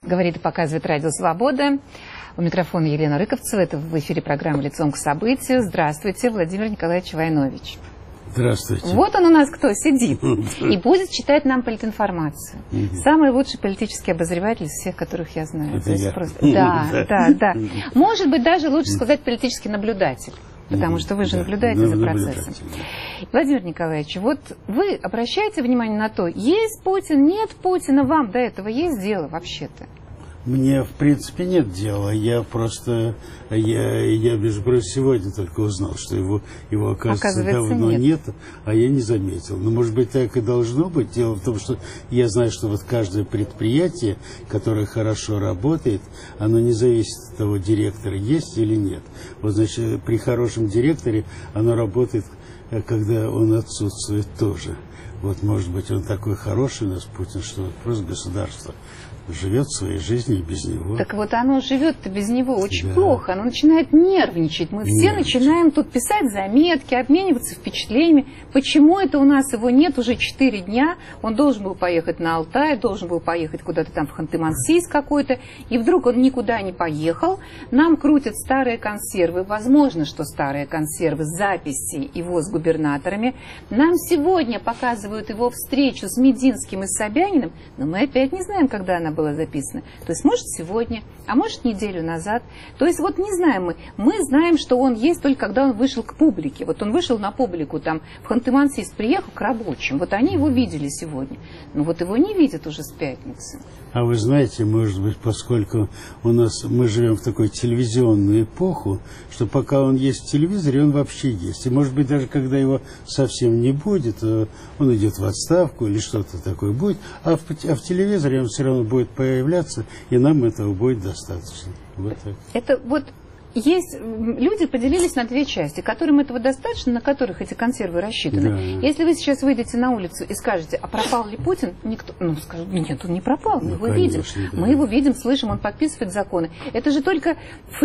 Говорит и показывает радио «Свобода». У микрофона Елена Рыковцева. Это в эфире программы «Лицом к событию». Здравствуйте, Владимир Николаевич Войнович. Здравствуйте. Вот он у нас кто сидит и будет читать нам политинформацию. Самый лучший политический обозреватель из всех, которых я знаю. Это я. Просто... Да. Может быть, даже лучше сказать политический наблюдатель. Потому что вы же наблюдаете за процессом. Владимир Николаевич, вот вы обращаете внимание на то, есть Путин, нет Путина, вам до этого есть дело вообще-то? Мне, в принципе, нет дела. Я просто, между прочим, сегодня только узнал, что его оказывается, давно нет, а я не заметил. Но, может быть, так и должно быть. Дело в том, что я знаю, что вот каждое предприятие, которое хорошо работает, оно не зависит от того, директора есть или нет. Вот, значит, при хорошем директоре оно работает, когда он отсутствует тоже. Вот, может быть, он такой хороший у нас, Путин, что просто государство живет своей жизнью без него. Так вот оно живет-то без него очень плохо. Оно начинает нервничать. Мы все начинаем тут писать заметки, обмениваться впечатлениями. Почему это у нас его нет уже 4 дня? Он должен был поехать на Алтай, должен был поехать куда-то там в Ханты-Мансийск какой-то. И вдруг он никуда не поехал. Нам крутят старые консервы. Возможно, что старые консервы с записей его с губернаторами. Нам сегодня показывают его встречу с Мединским и Собяниным. Но мы опять не знаем, когда она было записано. То есть, может, сегодня, а может, неделю назад. То есть, вот не знаем мы. Мы знаем, что он есть только когда он вышел к публике. Вот он вышел на публику, там, в Ханты-Мансийск приехал к рабочим. Вот они его видели сегодня. Но вот его не видят уже с пятницы. А вы знаете, может быть, поскольку мы живем в такой телевизионную эпоху, что пока он есть в телевизоре, он вообще есть. И, может быть, даже когда его совсем не будет, он идет в отставку или что-то такое будет, а в телевизоре он все равно будет появляться, и нам этого будет достаточно. Вот так. Это вот есть люди поделились на 2 части, которым этого достаточно, на которых эти консервы рассчитаны. Да. Если вы сейчас выйдете на улицу и скажете, а пропал ли Путин, никто, скажет, нет, он не пропал, мы его видим. Да. Мы его видим, слышим, он подписывает законы. Это же только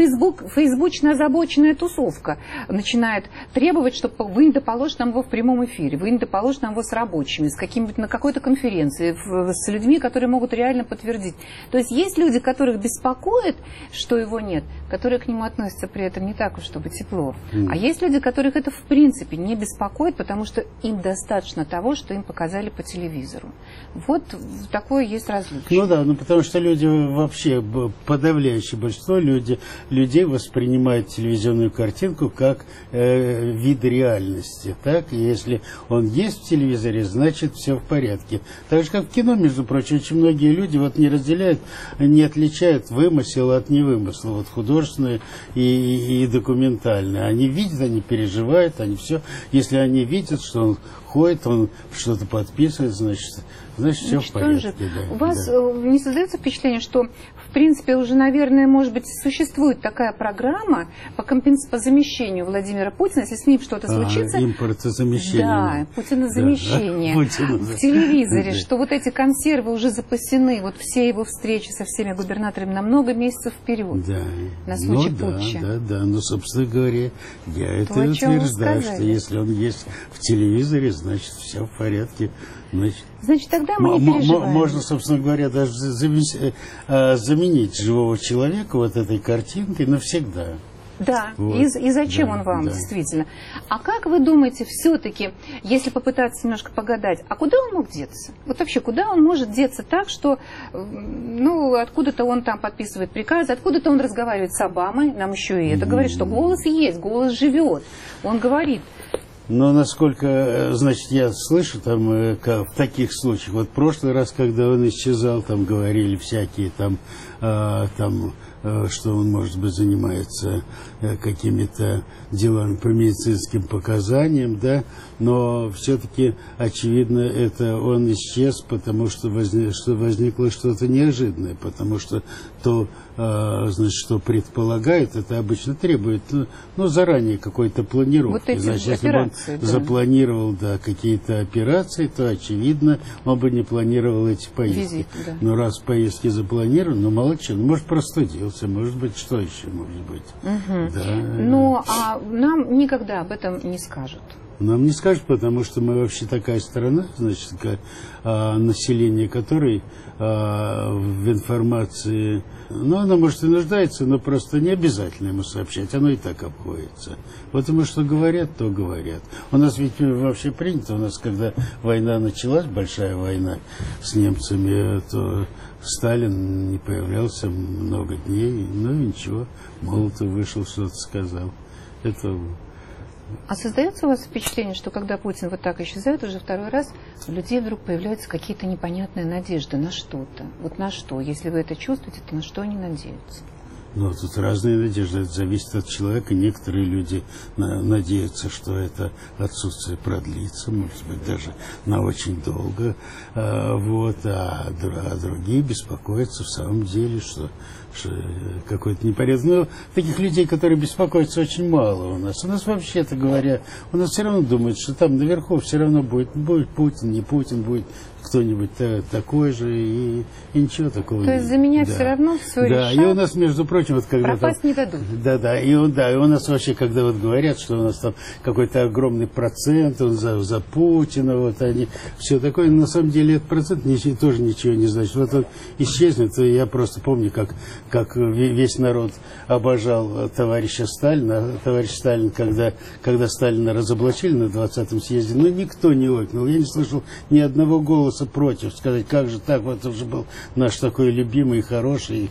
фейсбучно озабоченная тусовка начинает требовать, чтобы вы не доположите нам его в прямом эфире, вы не доположите нам его с рабочими, с какими-нибудь на какой-то конференции, с людьми, которые могут реально подтвердить. То есть люди, которых беспокоит, что его нет, которые к нему относятся при этом не так уж, чтобы тепло. А есть люди, которых это в принципе не беспокоит, потому что им достаточно того, что им показали по телевизору. Вот такое есть различие. Ну да, потому что люди вообще, подавляющее большинство людей воспринимают телевизионную картинку как вид реальности. Так? И если он есть в телевизоре, значит все в порядке. Так же, как в кино, между прочим, очень многие люди не разделяют, не отличают вымысел от невымысла. Вот художественные и документальные. Они видят, они переживают, они все. Если они видят, что он ходит, он что-то подписывает, значит все в порядке. У вас не создается впечатление, что в принципе уже, наверное, может быть, существует такая программа по замещению Владимира Путина, если с ним что-то случится. Импортозамещение. Да, Путинозамещение. В телевизоре, что вот эти консервы уже запасены, вот все его встречи со всеми губернаторами на много месяцев вперед. Да. На случай путча. Да. Ну, собственно говоря, я это утверждаю, что если он есть в телевизоре, значит, все в порядке. Значит, тогда мы не переживаем. Можно, собственно говоря, даже заменить живого человека вот этой картинкой навсегда. Да, вот. И зачем он вам, действительно? А как вы думаете, все-таки, если попытаться немножко погадать, а куда он мог деться? Вот вообще, куда он может деться так, что, откуда-то он там подписывает приказы, откуда-то он разговаривает с Обамой, нам еще и это говорит, что голос есть, голос живет. Он говорит. Но насколько, значит, я слышу там в таких случаях, вот в прошлый раз, когда он исчезал, там говорили всякие что он, может быть, занимается какими-то делами по медицинским показаниям, да, но все-таки, очевидно, это он исчез, потому что возникло что-то неожиданное, потому что то, значит, что предполагает, это обычно требует, заранее какой-то планировки. Вот эти значит, если операции, бы он запланировал, какие-то операции, то, очевидно, он бы не планировал эти поездки. Визит, да. Но раз поездки запланированы, мало чего, может, простудился, может быть, что еще может быть. Угу. Да. Но нам никогда об этом не скажут. Нам не скажут, потому что мы вообще такая страна, значит, население которой в информации, ну, оно, может, и нуждается, но просто не обязательно ему сообщать, оно и так обходится. Потому что говорят, то говорят. У нас ведь вообще принято, у нас, когда война началась, большая война с немцами, то Сталин не появлялся много дней, ну и ничего, Молотов вышел, что-то сказал. Это... А создается у вас впечатление, что когда Путин вот так исчезает уже второй раз, у людей вдруг появляются какие-то непонятные надежды на что-то? Вот на что? Если вы это чувствуете, то на что они надеются? Ну, тут разные надежды, это зависит от человека. Некоторые люди надеются, что это отсутствие продлится, может быть, даже на очень долго. А другие беспокоятся в самом деле, что какой-то непорядок. Но таких людей, которые беспокоятся, очень мало у нас. У нас, вообще-то говоря, у нас все равно думают, что там наверху все равно будет Путин, не Путин, будет кто-нибудь такой же, и ничего такого. То есть за меня все равно все решат? Да, и у нас, между прочим, вот когда пропасть не дадут. И у нас вообще, когда вот говорят, что у нас там какой-то огромный процент, он за Путина, вот они, все такое, на самом деле этот процент тоже ничего не значит. Вот он исчезнет, и я просто помню, как весь народ обожал товарища Сталина. Товарищ Сталин, когда Сталина разоблачили на 20-м съезде, ну, никто не ойкнул, я не слышал ни одного голоса против, сказать, как же так, вот это же был наш такой любимый, хороший,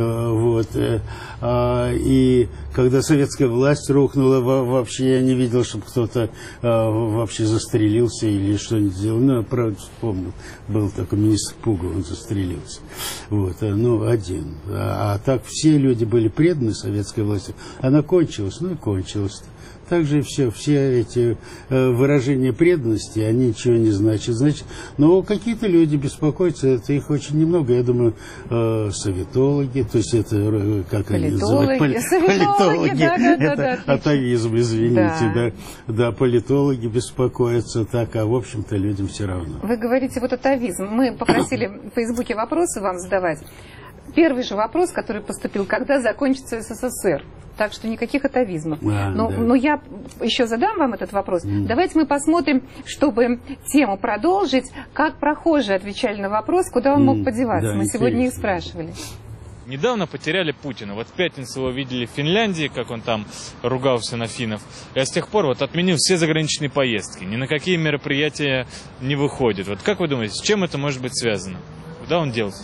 и когда советская власть рухнула, вообще я не видел, чтобы кто-то вообще застрелился или что-нибудь сделал. Ну, правда, вспомнил, был такой министр Пугов, он застрелился. Один. А так все люди были преданы советской власти. Она кончилась, ну и кончилась. Также все эти выражения преданности, они ничего не значат. Но какие-то люди беспокоятся, это их очень немного. Я думаю, советологи, то есть это, как они называют? Политологи. Это атовизм, извините. Да, политологи беспокоятся так, а в общем-то людям все равно. Вы говорите вот атовизм. Мы попросили в Фейсбуке вопросы вам задавать. Первый же вопрос, который поступил, когда закончится СССР? Так что никаких атовизмов. Но я еще задам вам этот вопрос. Давайте мы посмотрим, чтобы тему продолжить, как прохожие отвечали на вопрос, куда он мог подеваться. Мы сегодня их спрашивали. Недавно потеряли Путина. Вот в пятницу его видели в Финляндии, как он там ругался на финнов. И с тех пор вот отменил все заграничные поездки. Ни на какие мероприятия не выходит. Вот как вы думаете, с чем это может быть связано? Куда он делся?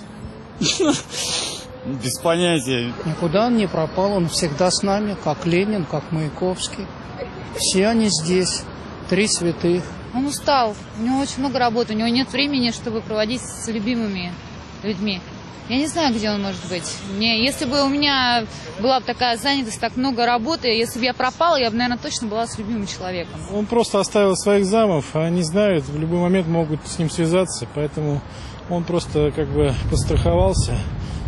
Без понятия. Никуда он не пропал, он всегда с нами, как Ленин, как Маяковский. Все они здесь, 3 святых. Он устал, у него очень много работы, у него нет времени, чтобы проводить с любимыми людьми. Я не знаю, где он может быть. Если бы у меня была бы такая занятость, так много работы, если бы я пропала, я бы, наверное, точно была с любимым человеком. Он просто оставил своих замов, а они знают, в любой момент могут с ним связаться, поэтому он просто как бы подстраховался.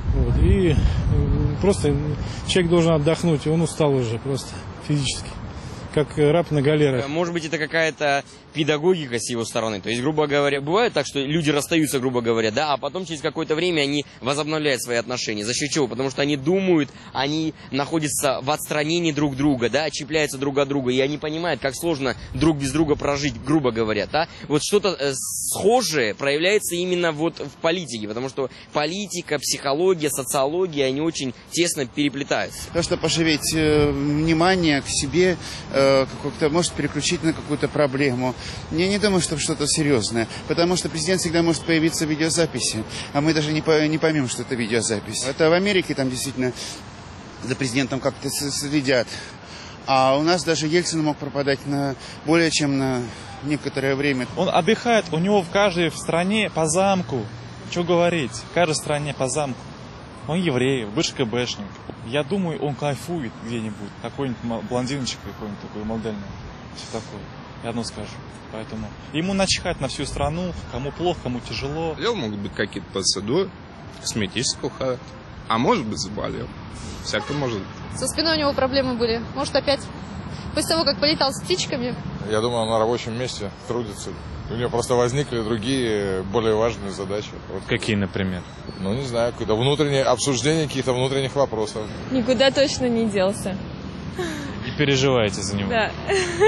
И просто человек должен отдохнуть, и он устал уже просто физически, как раб на галерах. Может быть, это какая-то педагогика с его стороны. То есть, грубо говоря, бывает так, что люди расстаются, грубо говоря, да, а потом через какое-то время они возобновляют свои отношения. За счет чего? Потому что они думают, они находятся в отстранении друг друга, да, отщепляются друг от друга, и они понимают, как сложно друг без друга прожить, грубо говоря, да. Вот что-то схожее проявляется именно вот в политике, потому что политика, психология, социология, они очень тесно переплетаются. То, что поживить внимание к себе, как-то может переключить на какую-то проблему. Я не думаю, что что-то серьезное, потому что президент всегда может появиться в видеозаписи, а мы даже не поймем, что это видеозапись. Это в Америке там действительно за президентом как-то следят, а у нас даже Ельцин мог пропадать более чем на некоторое время. Он отдыхает, у него в каждой стране по замку, что говорить, в каждой стране по замку. Он еврей, бывший КБшник. Я думаю, он кайфует где-нибудь, какой-нибудь блондиночек какой-нибудь такой модельный, все такое. Я одно скажу. Поэтому ему начихать на всю страну, кому плохо, кому тяжело. Могут быть какие-то процедуры косметического характера. А может быть, заболел. Всякое может быть. Со спиной у него проблемы были. Может, опять после того, как полетал с птичками. Я думаю, он на рабочем месте трудится. У него просто возникли другие, более важные задачи. Вот какие, например? Ну, не знаю, какое-то внутреннее обсуждение каких-то внутренних вопросов. Никуда точно не делся. переживаете за него. Да.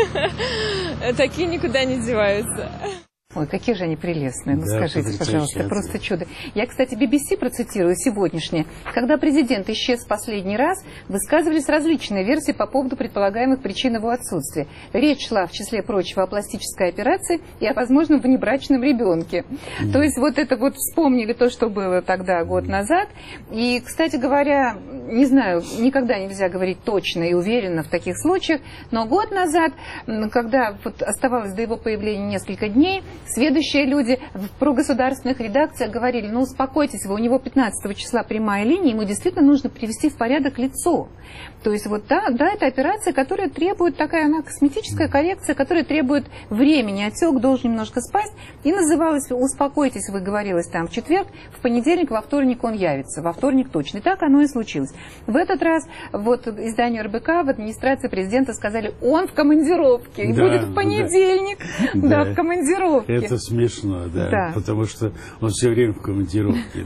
Такие никуда не деваются. Ой, какие же они прелестные, ну да, скажите, пожалуйста, просто чудо. Я, кстати, BBC процитирую сегодняшнее. Когда президент исчез в последний раз, высказывались различные версии по поводу предполагаемых причин его отсутствия. Речь шла, в числе прочего, о пластической операции и о возможном внебрачном ребенке. То есть вот это вот вспомнили то, что было тогда, год назад. И, кстати говоря, не знаю, никогда нельзя говорить точно и уверенно в таких случаях, но год назад, когда вот оставалось до его появления несколько дней, сведущие люди в прогосударственных редакциях говорили, ну успокойтесь вы, у него 15 числа прямая линия, ему действительно нужно привести в порядок лицо. То есть вот да, это операция, которая требует, такая она косметическая коррекция, которая требует времени, отек должен немножко спасть, и называлась «Успокойтесь вы», говорилось там в четверг, в понедельник, во вторник он явится, во вторник точно. И так оно и случилось. В этот раз вот изданию РБК в администрации президента сказали, он в командировке, и будет в понедельник, да, в командировке. Это смешно, да, потому что он все время в командировке.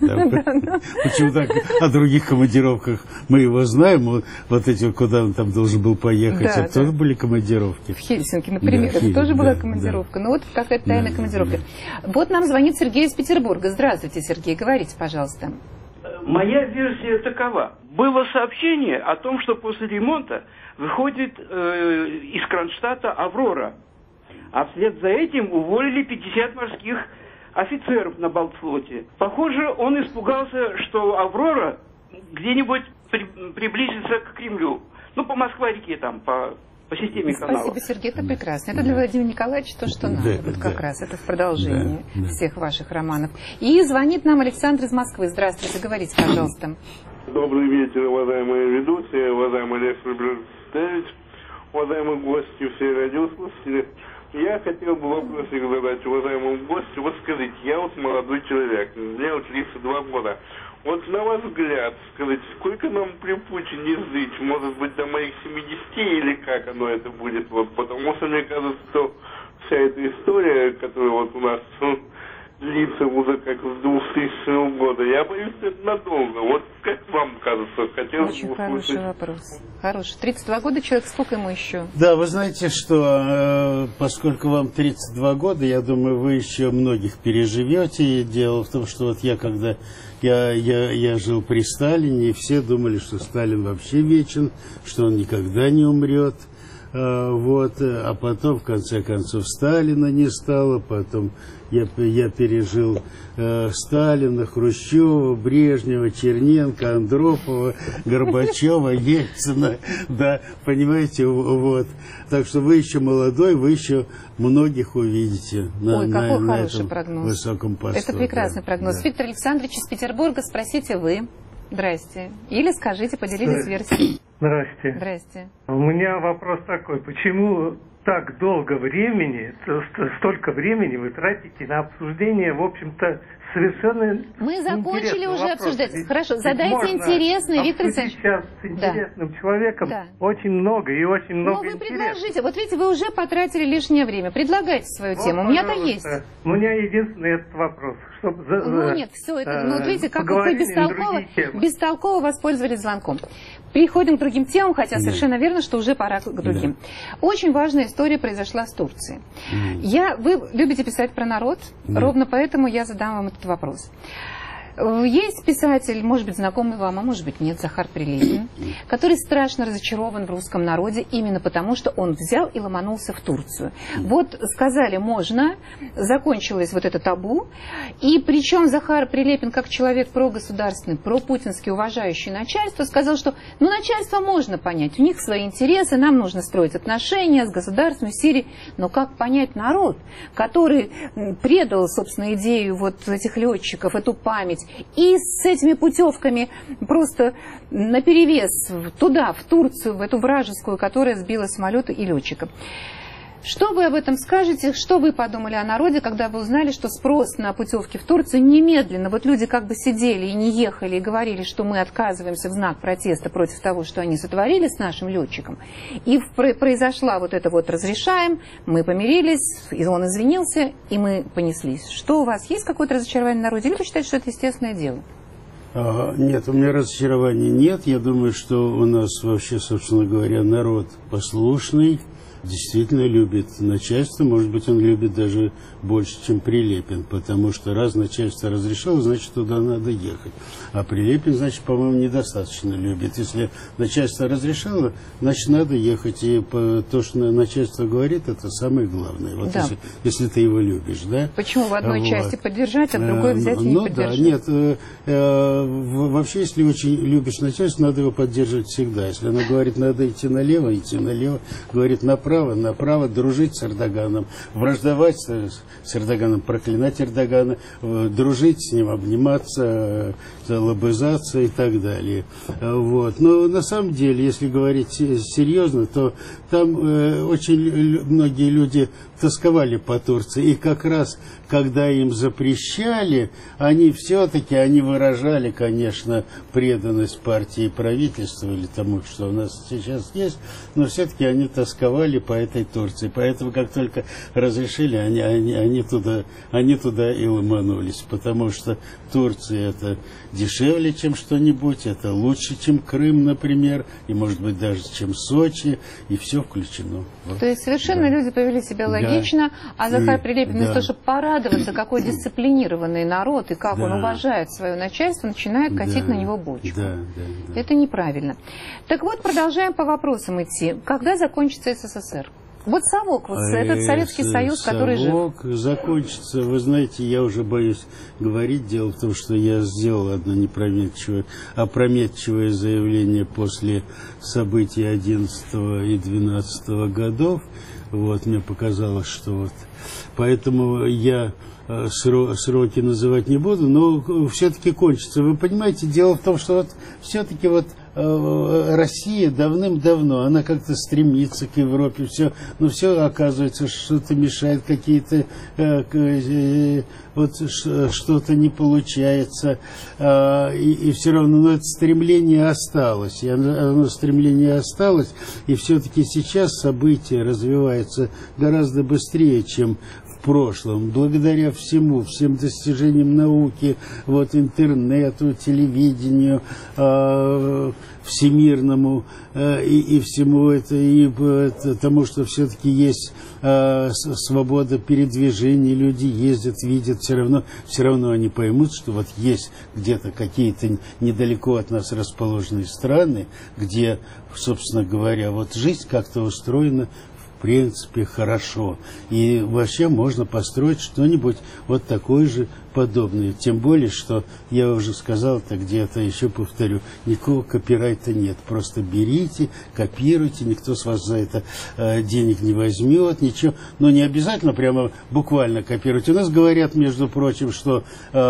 Почему так? О других командировках мы его знаем, вот эти, куда он там должен был поехать, это тоже были командировки. В Хельсинки, например, это тоже была командировка. Ну вот какая-то тайная командировка. Вот нам звонит Сергей из Петербурга. Здравствуйте, Сергей, говорите, пожалуйста. Моя версия такова. Было сообщение о том, что после ремонта выходит из Кронштадта «Аврора». А вслед за этим уволили 50 морских офицеров на Балтфлоте. Похоже, он испугался, что «Аврора» где-нибудь приблизится к Кремлю. Ну, по Москва-реке там, по системе каналов. Спасибо, Сергей, это прекрасно. Это для Владимира Николаевича то, что надо. Вот как раз это в продолжении всех ваших романов. И звонит нам Александр из Москвы. Здравствуйте, говорите, пожалуйста. Добрый вечер, уважаемые ведущие, уважаемый Олег Владимирович, уважаемые гости, все радиослушатели. Я хотел бы вопросик задать уважаемому гостю. Вот скажите, я вот молодой человек, мне вот 32 года. Вот на ваш взгляд, скажите, сколько нам при Путине жить? Может быть, до моих 70 или как оно это будет? Вот, потому что мне кажется, что вся эта история, которая вот у нас длится уже как с 2000 года, я боюсь, что это надолго. Вот как вам кажется? Хотелось бы услышать. Хороший вопрос. Хороший. 32 года человек, сколько ему еще? Да, вы знаете, что поскольку вам 32 года, я думаю, вы еще многих переживете. И дело в том, что вот я когда я жил при Сталине, и все думали, что Сталин вообще вечен, что он никогда не умрет. Вот, а потом, в конце концов, Сталина не стало, потом я пережил Сталина, Хрущева, Брежнева, Черненко, Андропова, Горбачева, Ельцина, да, понимаете, вот. Так что вы еще молодой, вы еще многих увидите на этом прогноз. Высоком посту. Это прекрасный прогноз. Да. Виктор Александрович из Петербурга, спросите вы. Здрасте. Или скажите, поделитесь версией. Здрасте. Здрасте. У меня вопрос такой. Почему так долго времени, столько времени вы тратите на обсуждение, в общем-то, совершенно мы закончили уже обсуждать. Хорошо, задайте интересный, Виктор Александрович. Сейчас с интересным человеком очень много и очень много вы предложите. Вот видите, вы уже потратили лишнее время. Предлагайте свою тему. У меня-то есть. У меня единственный этот вопрос. Ну нет, все это. Ну, видите, как вы бестолково воспользовались звонком. Переходим к другим темам, хотя совершенно верно, что уже пора к другим. Очень важная история произошла с Турцией. Вы любите писать про народ, ровно поэтому я задам вам этот вопрос. Есть писатель, может быть, знакомый вам, а может быть нет, Захар Прилепин, который страшно разочарован в русском народе именно потому, что он взял и ломанулся в Турцию. Вот сказали можно, закончилось вот это табу, и причем Захар Прилепин, как человек прогосударственный, пропутинский, уважающий начальство, сказал, что ну начальство можно понять, у них свои интересы, нам нужно строить отношения с государством Сирии, но как понять народ, который предал, собственно, идею вот этих летчиков, эту память, и с этими путевками просто наперевес туда, в Турцию, в эту вражескую, которая сбила самолеты и летчиков. Что вы об этом скажете? Что вы подумали о народе, когда вы узнали, что спрос на путевки в Турцию немедленно? Вот люди как бы сидели и не ехали, и говорили, что мы отказываемся в знак протеста против того, что они сотворили с нашим летчиком. И произошла вот это вот разрешаем, мы помирились, и он извинился, и мы понеслись. Что у вас? Есть какое-то разочарование в народе? Или вы считаете, что это естественное дело? Нет, у меня разочарований нет. Я думаю, что у нас вообще, собственно говоря, народ послушный, действительно любит начальство. Может быть, он любит даже больше, чем Прилепин, потому что раз начальство разрешило, значит, туда надо ехать. А Прилепин, значит, по-моему, недостаточно любит. Если начальство разрешило, значит, надо ехать. И то, что начальство говорит, это самое главное. Вот да. если ты его любишь, да? Почему в одной части поддержать, а в другой взять и не поддержать? Да, нет. Вообще, если очень любишь начальство, надо его поддерживать всегда. Если она говорит, надо идти налево, говорит направо, дружить с Эрдоганом, враждовать с Эрдоганом, проклинать Эрдогана, дружить с ним, обниматься, лобызаться и так далее. Вот. Но на самом деле, если говорить серьезно, то там очень многие люди тосковали по Турции. И как раз, когда им запрещали, они выражали, конечно, преданность партии и правительству или тому, что у нас сейчас есть, но все-таки они тосковали по этой Турции. Поэтому, как только разрешили, они туда и ломанулись. Потому что Турция это дешевле, чем что-нибудь, это лучше, чем Крым, например, и, может быть, даже, чем Сочи, и все включено. Вот. То есть совершенно люди повели себя логично, а Захар Прилепин, вместо того, чтобы порадоваться, какой дисциплинированный народ и как он уважает свое начальство, начинает катить на него бочку. Это неправильно. Так вот, продолжаем по вопросам идти. Когда закончится СССР? Вот совок, вот этот Советский Союз, который жив. Совок закончится, вы знаете, я уже боюсь говорить. Дело в том, что я сделал одно опрометчивое заявление после событий 11 и 12 годов. Вот, мне показалось, что вот. Поэтому я сроки называть не буду, но все-таки кончится. Вы понимаете, дело в том, что вот все-таки вот Россия давным-давно, она как-то стремится к Европе, но все оказывается, что-то мешает, какие-то что-то не получается, и все равно это стремление осталось, и все-таки сейчас события развиваются гораздо быстрее, чем в прошлом, благодаря всем достижениям науки, вот интернету, телевидению, всемирному и всему это, и тому, что все-таки есть свобода передвижения, люди ездят, видят, все равно они поймут, что вот есть где-то какие-то недалеко от нас расположенные страны, где, собственно говоря, вот жизнь как-то устроена в принципе хорошо. И вообще можно построить что-нибудь вот такое же подобное. Тем более, что я уже сказал, так где-то еще повторю, никакого копирайта нет. Просто берите, копируйте, никто с вас за это денег не возьмет, ничего. Но не обязательно прямо буквально копировать. У нас говорят, между прочим, что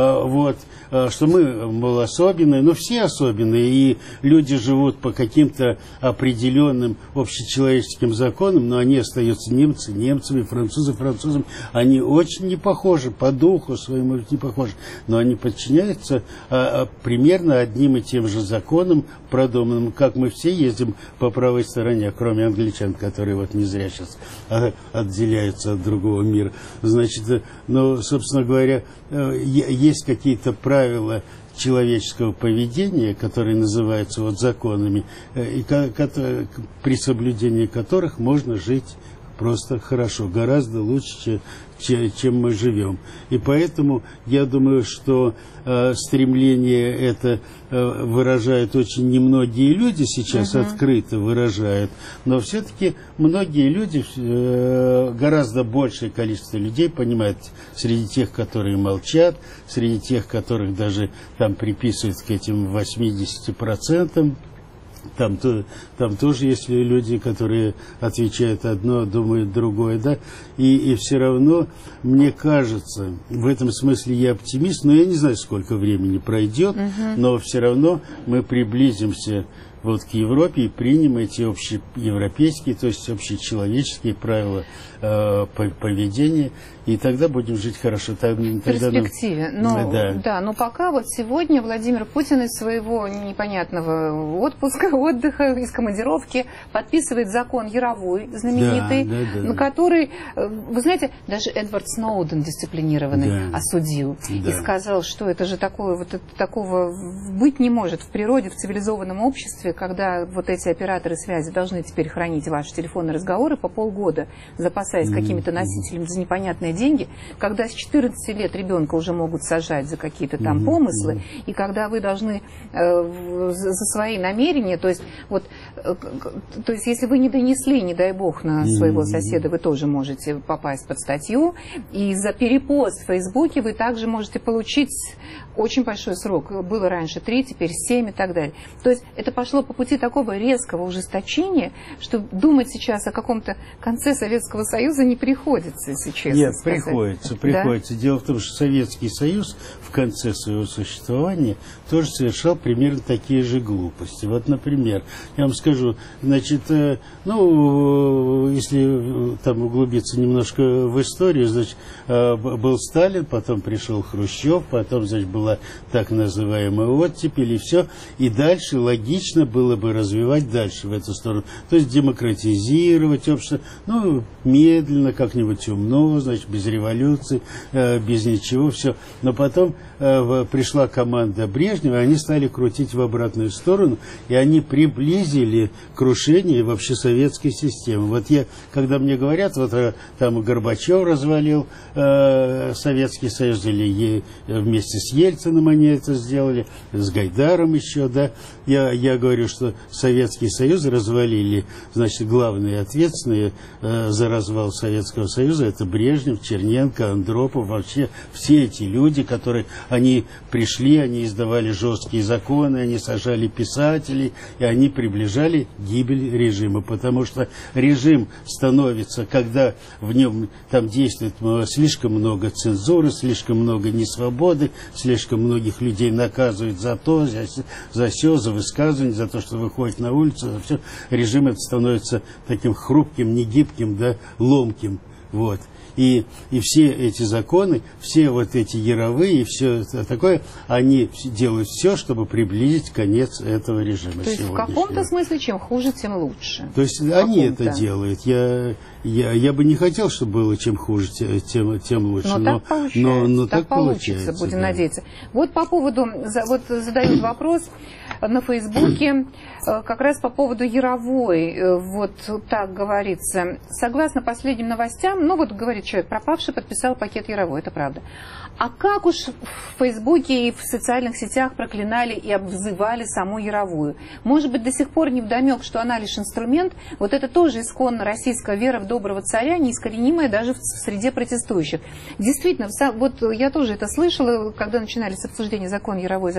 что мы, мол, особенные, но все особенные, и люди живут по каким-то определенным общечеловеческим законам, но они остаются немцами, французами. Они очень не похожи по духу своему, не похожи, но они подчиняются примерно одним и тем же законам, продуманным, как мы все ездим по правой стороне, кроме англичан, которые вот не зря сейчас отделяются от другого мира. Значит, собственно говоря, есть какие-то правила человеческого поведения, которые называются вот законами, и при соблюдении которых можно жить просто хорошо, гораздо лучше, чем мы живем. И поэтому я думаю, что стремление это выражают очень немногие люди, сейчас открыто выражают, но все-таки многие люди, гораздо большее количество людей понимают, среди тех, которые молчат, среди тех, которых даже там приписывают к этим 80%, Там тоже есть люди, которые отвечают одно, думают другое, да, и все равно, мне кажется, в этом смысле я оптимист, но я не знаю, сколько времени пройдет, но все равно мы приблизимся вот к Европе и примем эти общеевропейские, то есть общечеловеческие правила поведения, и тогда будем жить хорошо. В перспективе. Но пока вот сегодня Владимир Путин из своего непонятного отдыха, из командировки подписывает закон Яровой, знаменитый, на который, вы знаете, даже Эдвард Сноуден дисциплинированный осудил и сказал, что это же такого быть не может в природе, в цивилизованном обществе, когда вот эти операторы связи должны теперь хранить ваши телефонные разговоры по полгода, запасаясь какими-то носителями за непонятные деньги, когда с 14 лет ребенка уже могут сажать за какие-то там помыслы, и когда вы должны за свои намерения, то есть если вы не донесли, не дай бог, на своего соседа, вы тоже можете попасть под статью, и за перепост в Фейсбуке вы также можете получить очень большой срок. Было раньше 3, теперь 7 и так далее. То есть это пошло по пути такого резкого ужесточения, что думать сейчас о каком-то конце Советского Союза не приходится, если честно Нет, сказать. приходится. Дело в том, что Советский Союз в конце своего существования тоже совершал примерно такие же глупости. Вот, например, я вам скажу, значит, если там углубиться немножко в историю, значит, был Сталин, потом пришел Хрущев, потом, значит, была так называемая оттепель, и все. И дальше логично было бы развивать дальше в эту сторону. То есть демократизировать общество, медленно, как-нибудь умно, значит, без революции, без ничего, все. Но потом пришла команда Брежнева, они стали крутить в обратную сторону, и они приблизили крушение вообще советской системы. Вот когда мне говорят, там Горбачев развалил Советский Союз, или вместе с Ельциным они это сделали, с Гайдаром еще, я говорю, что Советский Союз развалили, значит, главные ответственные за развал Советского Союза, это Брежнев, Черненко, Андропов, вообще все эти люди, которые, они пришли, они издавали жесткие законы, они сажали писателей, и они приближали гибель режима, потому что режим становится, когда в нем там действует слишком много цензуры, слишком много несвободы, слишком многих людей наказывают за то, за все, за высказывание, за то, что выходит на улицу, за все. Режим это становится таким хрупким, негибким, ломким. Вот. И все эти законы, все вот эти яровые, и все такое, они делают все, чтобы приблизить конец этого режима. То есть в каком-то смысле, чем хуже, тем лучше. То есть они это делают. Я бы не хотел, чтобы было чем хуже, тем лучше. Но так получится, будем надеяться. Вот по поводу, задают вопрос на Фейсбуке, как раз по поводу Яровой, вот так говорится. Согласно последним новостям, говорит человек, пропавший подписал пакет Яровой, это правда. А как уж в Фейсбуке и в социальных сетях проклинали и обзывали саму Яровую? Может быть, до сих пор не вдомек, что она лишь инструмент? Вот это тоже исконно российская вера в доброго царя, неискоренимая даже в среде протестующих. Действительно, вот я тоже это слышала, когда начинались обсуждения закон Яровой.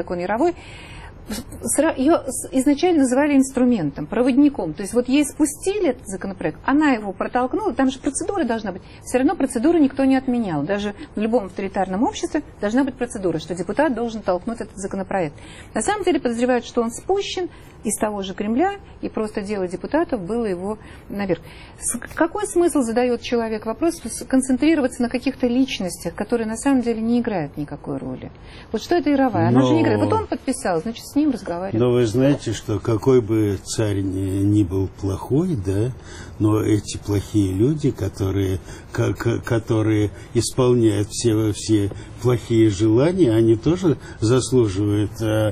Ее изначально называли инструментом, проводником. То есть вот ей спустили этот законопроект, она его протолкнула, там же процедура должна быть. Все равно процедуру никто не отменял. Даже в любом авторитарном обществе должна быть процедура, что депутат должен толкнуть этот законопроект. На самом деле подозревают, что он спущен из того же Кремля, и просто дело депутатов было его наверх. Какой смысл, задает человек вопрос, концентрироваться на каких-то личностях, которые на самом деле не играют никакой роли? Вот что это Яровая? Она же не играет. Вот он подписал, значит, с ним разговаривать. Но вы знаете, что какой бы царь ни был плохой, но эти плохие люди, которые исполняют все плохие желания, они тоже заслуживают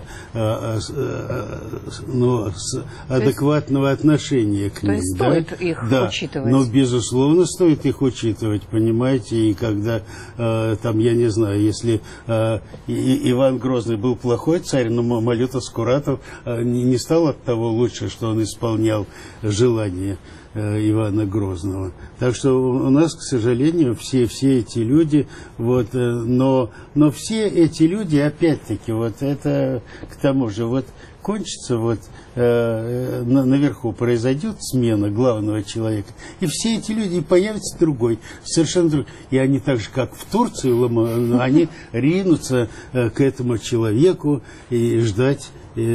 адекватного отношения к ним. То есть стоит их учитывать? Но, безусловно, стоит их учитывать, понимаете, и когда, я не знаю, если Иван Грозный был плохой царь, но Малюта Скуратов не стал от того лучше, что он исполнял желания Ивана Грозного. Так что у нас, к сожалению, все эти люди, но все эти люди, опять-таки, это к тому же, кончится, вот наверху произойдет смена главного человека, и все эти люди, появится другой, совершенно другой. И они так же, как в Турции, они ринутся к этому человеку и ждать,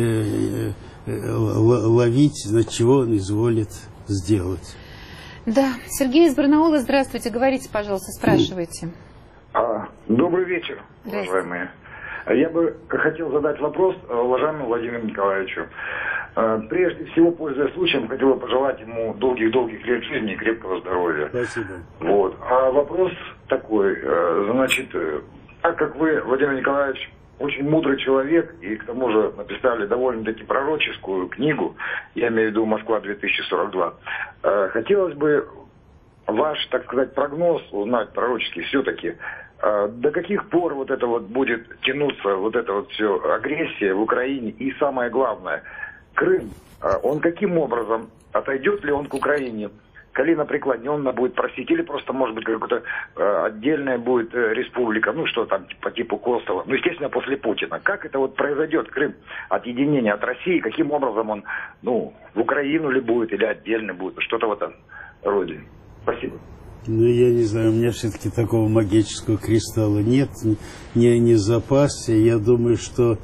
ловить, чего он изволит сделать. Да, Сергей из Барнаула, здравствуйте, говорите, пожалуйста, спрашивайте. Добрый вечер, уважаемые. Я бы хотел задать вопрос уважаемому Владимиру Николаевичу. Прежде всего, пользуясь случаем, хотел бы пожелать ему долгих-долгих лет жизни и крепкого здоровья. Спасибо. Вот. А вопрос такой, значит, так как вы, Владимир Николаевич, очень мудрый человек, и к тому же написали довольно-таки пророческую книгу, я имею в виду «Москва-2042», хотелось бы ваш, так сказать, прогноз узнать пророческий все-таки, до каких пор вот это вот будет тянуться, вот эта вот все агрессия в Украине, и самое главное, Крым, он каким образом, отойдет ли он к Украине? Калина преклоненно будет просить, или просто, может быть, какая-то отдельная будет республика, ну, что там, по типу Косово, ну, естественно, после Путина. Как это вот произойдет, Крым, отъединение от России, каким образом он, ну, в Украину ли будет, или отдельно будет, что-то в этом роде. Спасибо. Ну, я не знаю, у меня все-таки такого магического кристалла нет, не запасся. Я думаю, что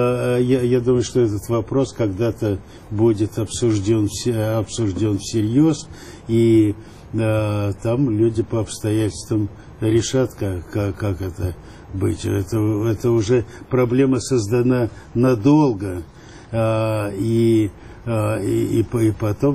этот вопрос когда-то будет обсужден всерьез, и там люди по обстоятельствам решат, как это быть. Это уже проблема создана надолго, и потом,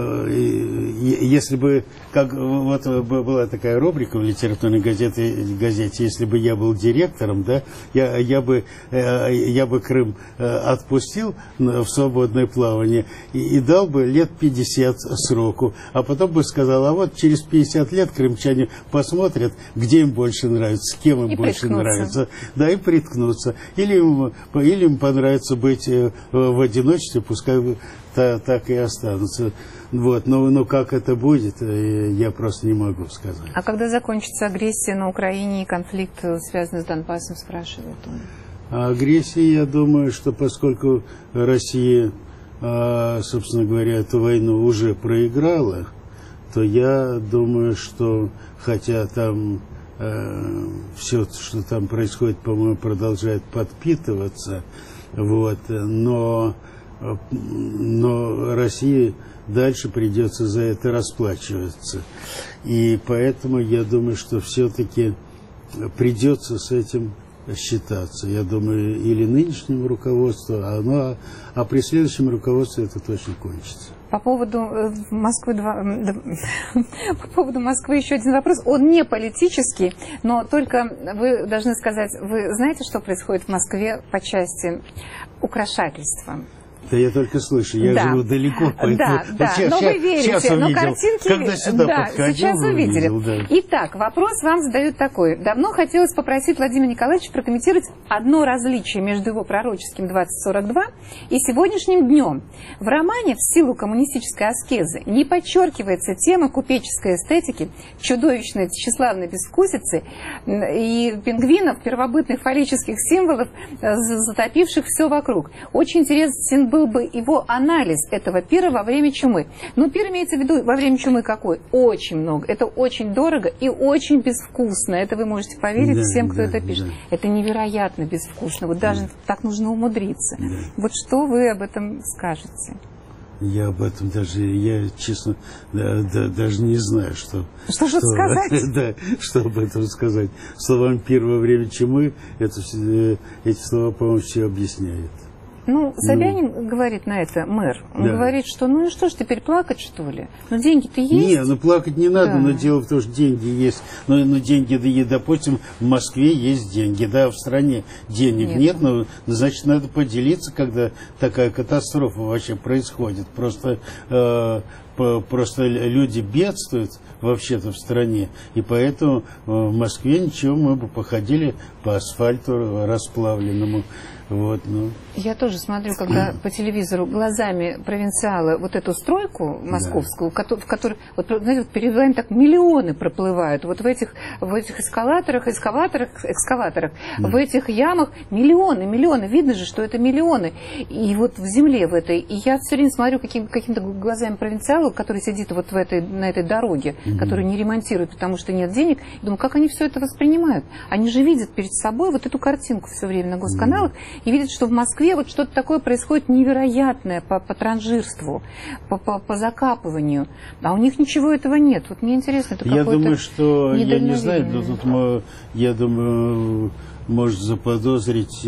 если бы, как вот была такая рубрика в литературной газете, если бы я был директором, да, я бы Крым отпустил в свободное плавание и дал бы лет 50 сроку, а потом бы сказал, а вот через 50 лет крымчане посмотрят, где им больше нравится, с кем им больше нравится, да, и приткнутся. Или им понравится быть в одиночестве, пускай так и останутся. Вот. Но как это будет, я просто не могу сказать. А когда закончится агрессия на Украине и конфликт, связанный с Донбассом, спрашивает он? Агрессия, я думаю, что поскольку Россия, собственно говоря, эту войну уже проиграла, то я думаю, что хотя там все, что там происходит, по-моему, продолжает подпитываться, вот, но России дальше придется за это расплачиваться. И поэтому я думаю, что все-таки придется с этим считаться. Я думаю, или нынешнему руководству, а при следующем руководстве это точно кончится. По поводу Москвы еще один вопрос. Он не политический, но только вы должны сказать, вы знаете, что происходит в Москве по части украшательства? Да я только слышу, я живу далеко, поэтому... Да, но вы верите, но картинки... Когда сюда подходил, сейчас увидели. Да. Итак, вопрос вам задают такой. Давно хотелось попросить Владимира Николаевича прокомментировать одно различие между его пророческим 2042 и сегодняшним днем. В романе «В силу коммунистической аскезы» не подчеркивается тема купеческой эстетики, чудовищной тщеславной безвкусицы и пингвинов, первобытных фаллических символов, затопивших все вокруг. Очень интересен был бы его анализ этого пира во время чумы. Но пир имеется в виду во время чумы какой? Очень много. Это очень дорого и очень безвкусно. Это вы можете поверить всем, кто это пишет. Это невероятно безвкусно. Вот даже так нужно умудриться. Вот что вы об этом скажете? Я об этом я честно, даже не знаю, что сказать. Да, что об этом сказать. Словами «пир во время чумы» эти слова, по-моему, все объясняют. Ну, Собянин говорит на это, мэр. Он говорит, что ну и что ж теперь, плакать, что ли? Ну, деньги-то есть. Не, плакать не надо, но дело в том, что деньги есть. Но деньги, допустим, в Москве есть деньги, да, в стране денег нет, но, значит, надо поделиться, когда такая катастрофа вообще происходит. Просто просто люди бедствуют вообще-то в стране, и поэтому в Москве ничего, мы бы походили по асфальту расплавленному. Вот, ну. Я тоже смотрю, когда по телевизору глазами провинциала вот эту стройку московскую, в которой, вот, знаете, вот перед вами так миллионы проплывают. Вот в этих экскаваторах, в этих ямах миллионы. Видно же, что это миллионы. И вот в земле в этой. И я все время смотрю какими-то глазами провинциала, который сидит вот на этой дороге, который не ремонтирует, потому что нет денег. И думаю, как они все это воспринимают? Они же видят перед собой вот эту картинку все время на госканалах. И видят, что в Москве вот что-то такое происходит невероятное по транжирству, по закапыванию. А у них ничего этого нет. Вот мне интересно, это какое-то... Я думаю, что, я не знаю, но тут, я думаю, может заподозрить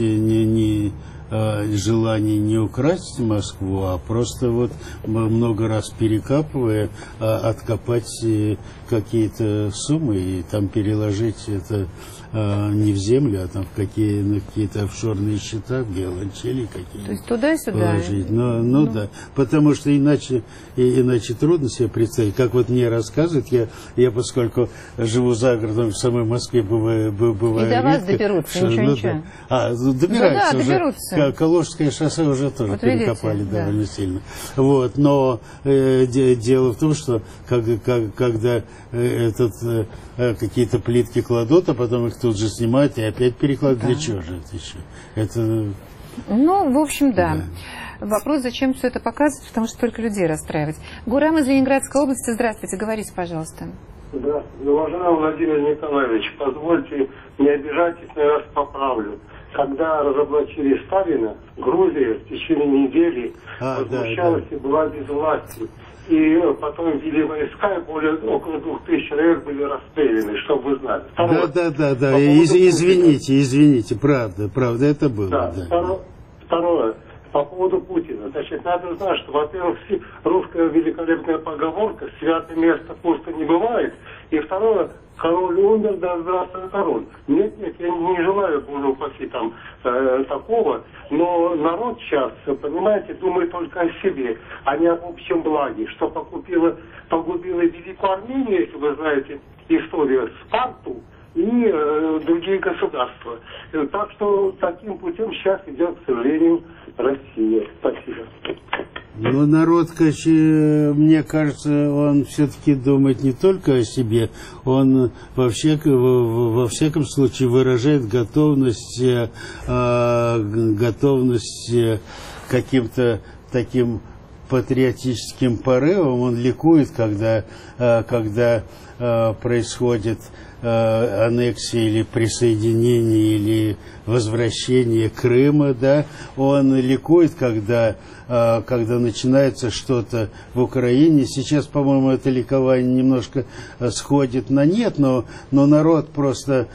желание не украсть Москву, а просто вот много раз перекапывая, откопать какие-то суммы и там переложить это не в землю, а там на какие-то офшорные счета, в виолончели какие-то. То есть туда-сюда. Положить. Да. Потому что иначе трудно себе представить. Как вот мне рассказывают, я поскольку живу за городом, в самой Москве бываю и до вас доберутся, ничего. Добираются уже. Калужское шоссе уже тоже вот перекопали довольно сильно. Вот. Но дело в том, что когда какие-то плитки кладут, а потом их тут же снимают и опять перекладывают. Для чего же это еще? Это... Ну, в общем, да. Вопрос, зачем все это показывать, потому что только людей расстраивать. Гурам из Ленинградской области, здравствуйте, говорите, пожалуйста. Здравствуйте, уважаемый Владимир Николаевич, позвольте, не обижайтесь, но я вас поправлю. Когда разоблачили Сталина, Грузия в течение недели возмущалась и была без власти. И потом ввели войска, и около 2000 человек были расстреляны, чтобы вы знали. Да. Извините, правда, это было. Да. Второе, по поводу Путина. Значит, надо знать, что, во-первых, русская великолепная поговорка «святое место пусто не бывает», и второе, король умер, да здравствует король. Нет, я не желаю, боже упаси, там такого, но народ сейчас, понимаете, думает только о себе, а не об общем благе, что погубило Великую Армению, если вы знаете историю, Спарту и другие государства. Так что таким путем сейчас идет, к сожалению, Россия. Спасибо. Но народ, мне кажется, он все-таки думает не только о себе, он во всяком случае выражает готовность каким-то таким патриотическим порывом, он ликует, когда происходит аннексия или присоединение или возвращение Крыма, да, он ликует, когда начинается что-то в Украине. Сейчас, по-моему, это ликование немножко сходит на нет, но народ просто,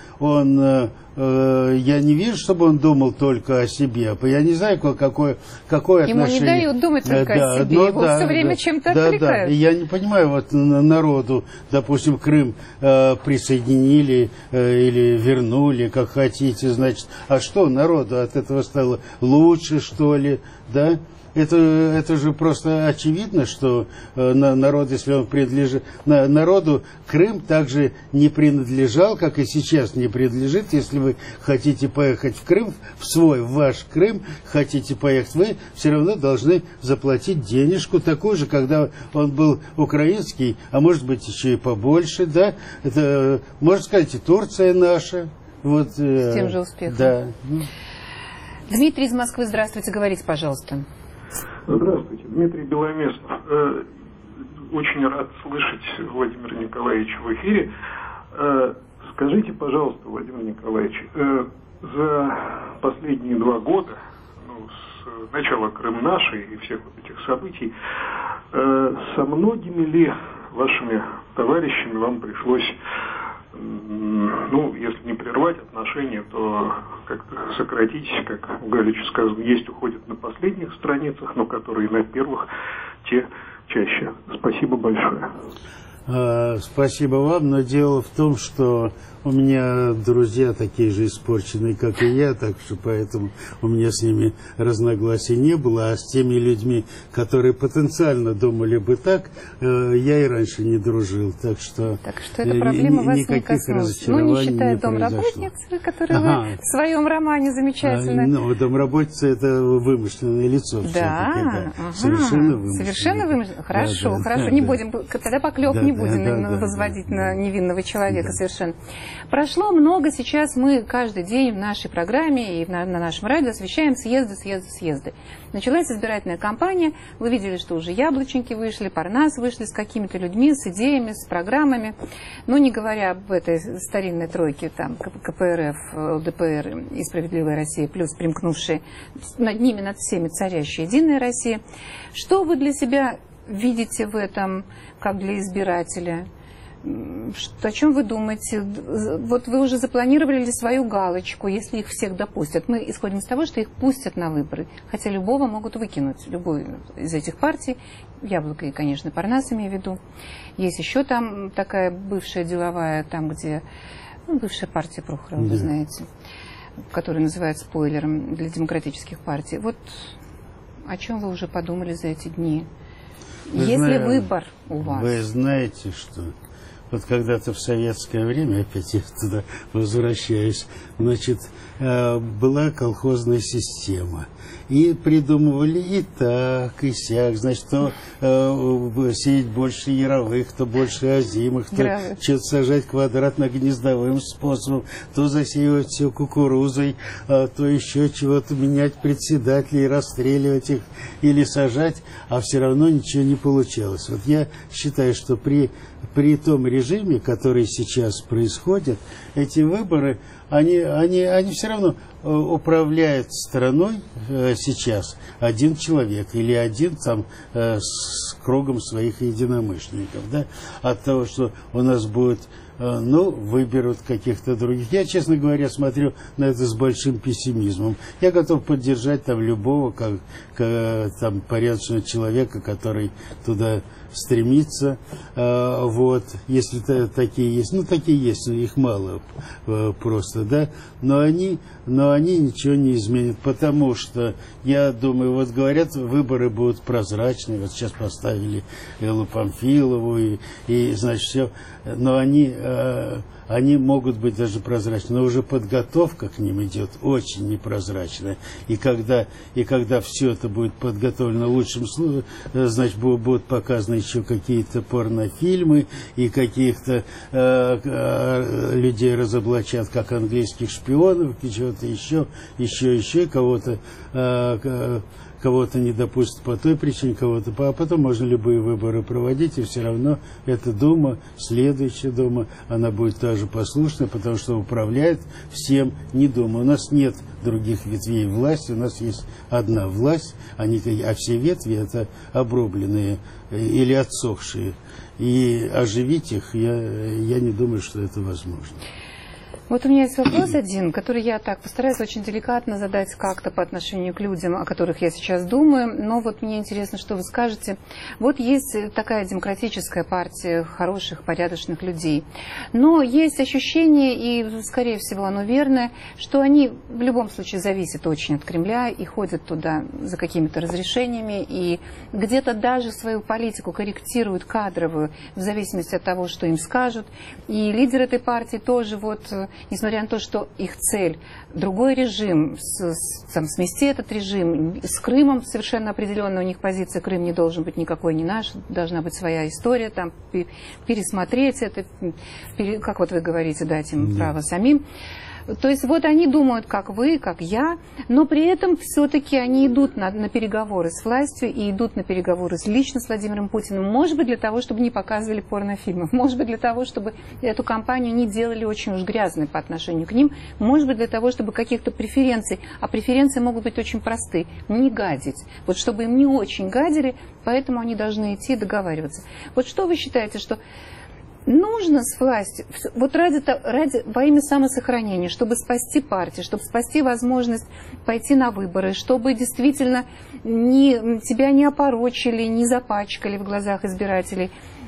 я не вижу, чтобы он думал только о себе. Я не знаю, какое отношение. Ему не дают думать только о себе, его все время чем-то отвлекают. Да. Я не понимаю, вот народу, допустим, Крым присоединили или вернули, как хотите, значит, а что народу от этого стало лучше, что ли, да? Это же просто очевидно, что народ, если он принадлежит... Народу Крым также не принадлежал, как и сейчас не принадлежит. Если вы хотите поехать в Крым, в ваш Крым, хотите поехать вы, все равно должны заплатить денежку такую же, когда он был украинский, а может быть еще и побольше, да? Это, можно сказать, и Турция наша. Вот, с тем же успехом. Да. Дмитрий из Москвы, здравствуйте, говорите, пожалуйста. Здравствуйте, Дмитрий Беломестов. Очень рад слышать Владимира Николаевича в эфире. Скажите, пожалуйста, Владимир Николаевич, за последние 2 года, с начала Крым нашей и всех вот этих событий, со многими ли вашими товарищами вам пришлось, если не прервать отношения, то как-то сократить, как у Галича сказано, есть уходят на последних страницах, но которые на первых, те чаще. Спасибо большое. Спасибо вам, но дело в том, что у меня друзья такие же испорченные, как и я, так что поэтому у меня с ними разногласий не было, а с теми людьми, которые потенциально думали бы так, я и раньше не дружил, так что эта проблема вас не коснулась. Ну, не считая домработницы, которая вы в своем романе замечательно. Ну, домработница — это вымышленное лицо. Да, совершенно вымышленное. Совершенно вымышленное. Хорошо, хорошо, не будем, тогда поклеп не будем возводить на невинного человека совершенно. Прошло много, сейчас мы каждый день в нашей программе и на нашем радио освещаем съезды. Началась избирательная кампания, вы видели, что уже яблочники вышли, Парнас вышли с какими-то людьми, с идеями, с программами, ну не говоря об этой старинной тройке, там, КПРФ, ЛДПР и «Справедливая Россия», плюс примкнувшие над ними, над всеми царящая «Единая Россия». Что вы для себя видите в этом, как для избирателя? О чем вы думаете? Вот вы уже запланировали ли свою галочку, если их всех допустят? Мы исходим из того, что их пустят на выборы, хотя любого могут выкинуть, любую из этих партий. Яблоко и, конечно, Парнас, имею в виду. Есть еще там такая бывшая деловая, там, где... Ну, бывшая партия Прохорова, вы знаете, которая называется спойлером для демократических партий. Вот о чем вы уже подумали за эти дни? Есть ли выбор у вас? Вы знаете, что... Вот когда-то в советское время, опять я туда возвращаюсь, значит, была колхозная система. И придумывали и так, и сяк. Значит, то сеять больше яровых, то больше озимых, то что-то сажать квадратно-гнездовым способом, то засеивать все кукурузой, то еще чего-то менять председателей, расстреливать их или сажать, а все равно ничего не получалось. Вот я считаю, что при том режиме, который сейчас происходит, эти выборы, они все равно управляет страной сейчас один человек или один там с кругом своих единомышленников, да? От того, что у нас будет, выберут каких-то других. Я, честно говоря, смотрю на это с большим пессимизмом. Я готов поддержать там любого там порядочного человека, который туда стремится, вот, если такие есть, такие есть, их мало просто, да, но они ничего не изменят, потому что, я думаю, вот говорят, выборы будут прозрачные, вот сейчас поставили Эллу Памфилову и значит, все, но они могут быть даже прозрачны, но уже подготовка к ним идет очень непрозрачная. И когда все это будет подготовлено лучшим случаем, значит, будут показаны еще какие-то порнофильмы, и каких-то людей разоблачат как английских шпионов, и чего-то еще, кого-то не допустят по той причине, а потом можно любые выборы проводить, и все равно эта Дума, следующая Дума, она будет тоже послушна, потому что управляет всем не Дума. У нас нет других ветвей власти, у нас есть одна власть, а все ветви это обрубленные или отсохшие. И оживить их, я не думаю, что это возможно. Вот у меня есть вопрос один, который я так постараюсь очень деликатно задать как-то по отношению к людям, о которых я сейчас думаю, но вот мне интересно, что вы скажете. Вот есть такая демократическая партия хороших, порядочных людей, но есть ощущение, и, скорее всего, оно верное, что они в любом случае зависят очень от Кремля и ходят туда за какими-то разрешениями, и где-то даже свою политику корректируют кадровую в зависимости от того, что им скажут. И лидер этой партии тоже вот... Несмотря на то, что их цель другой режим, смести этот режим, с Крымом совершенно определенно у них позиция, Крым не должен быть никакой, не наш, должна быть своя история, там пересмотреть это, как вот вы говорите, дать им право самим. То есть вот они думают, как вы, как я, но при этом все-таки они идут на переговоры с властью и идут на переговоры лично с Владимиром Путиным. Может быть, для того, чтобы не показывали порнофильмов, может быть, для того, чтобы эту кампанию не делали очень уж грязной по отношению к ним, может быть, для того, чтобы каких-то преференций, а преференции могут быть очень просты, не гадить. Вот чтобы им не очень гадили, поэтому они должны идти и договариваться. Вот что вы считаете, что... Нужно с властью, вот во имя самосохранения, чтобы спасти партию, чтобы спасти возможность пойти на выборы, чтобы действительно тебя не опорочили, не запачкали в глазах избирателей.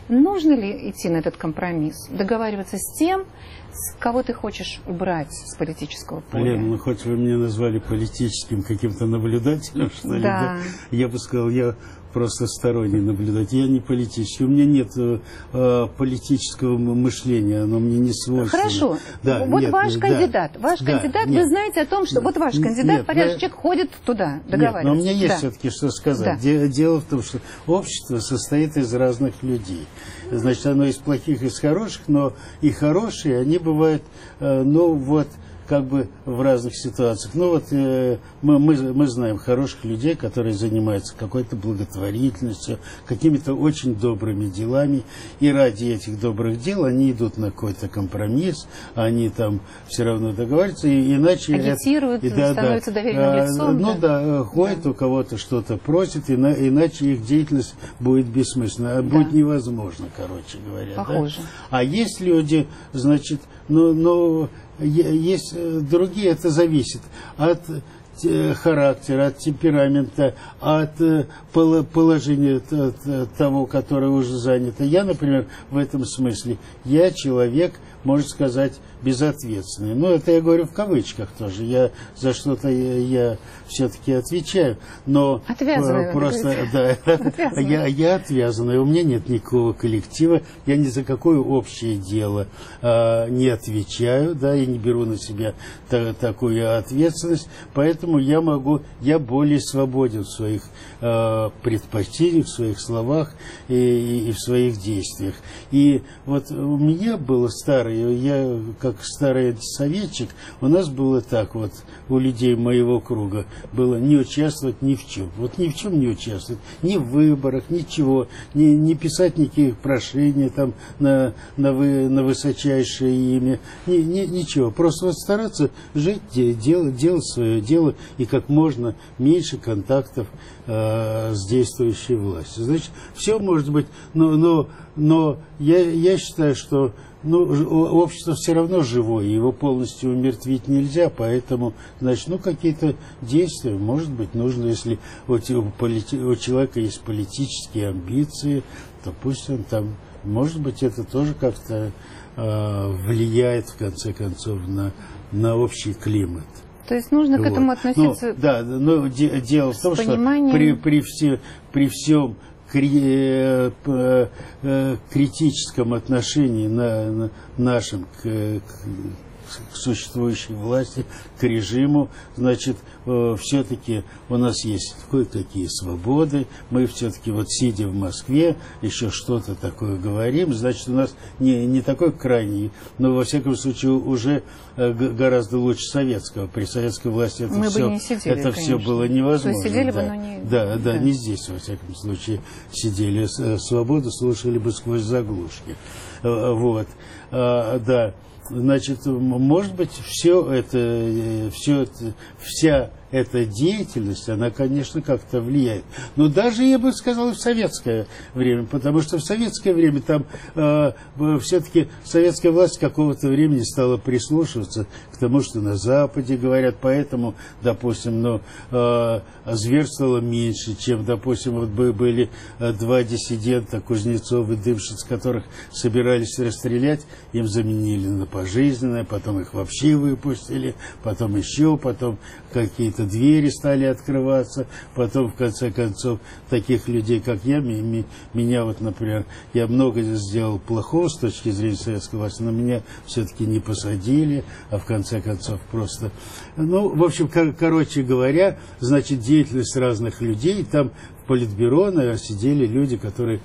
нужно ли идти на этот компромисс, договариваться с тем, с кого ты хочешь убрать с политического поля? Лена, ну хоть вы меня назвали политическим каким-то наблюдателем, что ли, да? Я бы сказал, я просто сторонний наблюдатель. Я не политический. У меня нет политического мышления, оно мне не свойственно. Хорошо. Да, вот нет, ваш кандидат. Ваш кандидат, вы знаете о том, что вот ваш кандидат, порядочный человек, ходит туда, договаривается. Нет, но у меня есть все-таки что сказать. Дело в том, что общество состоит из разных людей. Значит, оно из плохих, из хороших, но и хорошие, они бывают, ну вот, как бы в разных ситуациях. Ну вот мы знаем хороших людей, которые занимаются какой-то благотворительностью, какими-то очень добрыми делами, и ради этих добрых дел они идут на какой-то компромисс, они там все равно договариваются, и иначе... Агитируют, становятся доверенным лицом. Ну да, ходят, у кого-то что-то просят, иначе их деятельность будет бессмысленна, будет невозможно, короче говоря. Похоже. Да? А есть люди, значит, есть другие, это зависит от характера, от темперамента, от положения того, которое уже занято. Я, например, в этом смысле, я человек, можно сказать, безответственный. Ну, это я говорю в кавычках тоже. Я за что-то я все-таки отвечаю. Но просто я отвязанный. У меня нет никакого коллектива. Я ни за какое общее дело не отвечаю, да, и не беру на себя такую ответственность. Поэтому я более свободен в своих предпочтениях, в своих словах и в своих действиях. И вот у меня было я как старый антисоветчик, у нас было так вот, у людей моего круга, было не участвовать ни в чем. Вот ни в чем не участвовать. Ни в выборах, ничего. Не писать никаких прошений там на высочайшее имя. Ничего. Просто вот стараться жить, делать свое дело и как можно меньше контактов с действующей властью. Значит, все может быть, но я считаю, что общество все равно живое, его полностью умертвить нельзя, поэтому, значит, какие-то действия, может быть, нужно, если у человека есть политические амбиции, то пусть он там, может быть, это тоже как-то влияет, в конце концов, на общий климат. То есть нужно к этому относиться но дело в том, что при всем критическом отношении нашем к существующей власти, к режиму, значит, все-таки у нас есть кое-какие свободы, мы все-таки вот сидя в Москве, еще что-то такое говорим, значит, у нас не такой крайний, но во всяком случае уже гораздо лучше советского. При советской власти это все было невозможно. Сидели бы, но не... Да, не здесь, во всяком случае, сидели. Свободу слушали бы сквозь заглушки. Вот. Да. Значит, может быть, вся эта деятельность, она, конечно, как-то влияет. Но даже, я бы сказал, и в советское время, потому что в советское время там все-таки советская власть какого-то времени стала прислушиваться к тому, что на Западе говорят, поэтому, допустим, зверствовало меньше, чем, допустим, вот были два диссидента, Кузнецов и Дымшиц, которых собирались расстрелять, им заменили на пожизненное, потом их вообще выпустили, потом какие-то двери стали открываться, потом, в конце концов, таких людей, как я, меня вот, например, я много сделал плохого с точки зрения советской власти, но меня все-таки не посадили, а в конце концов просто... в общем, короче говоря, значит, деятельность разных людей, там в Политбюро, наверное, сидели люди, которые,